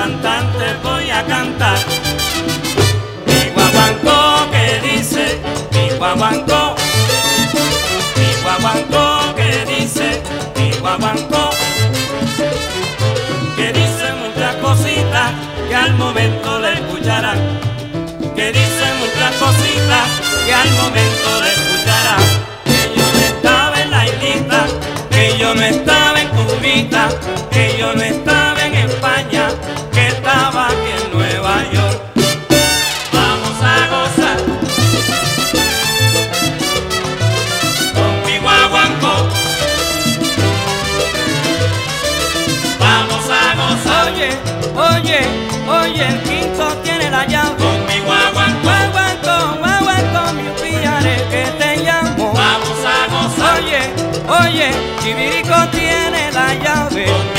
cantante voy a cantar. Mi guaguancó que dice, mi guaguancó, que dice, mi guaguancó, que dice muchas cositas que al momento le escucharán, que dice muchas cositas que al momento le escucharán. Que yo no estaba en la islita, que yo no estaba en Cubita, que yo no estaba en España, que estaba aquí en Nueva York. Vamos a gozar con mi guaguancó. Vamos a gozar. Oye, el quinto tiene la llave. Con mi guaguancó, mi pillaré que te llamo. Vamos a gozar. Oye, Chivirico tiene la llave.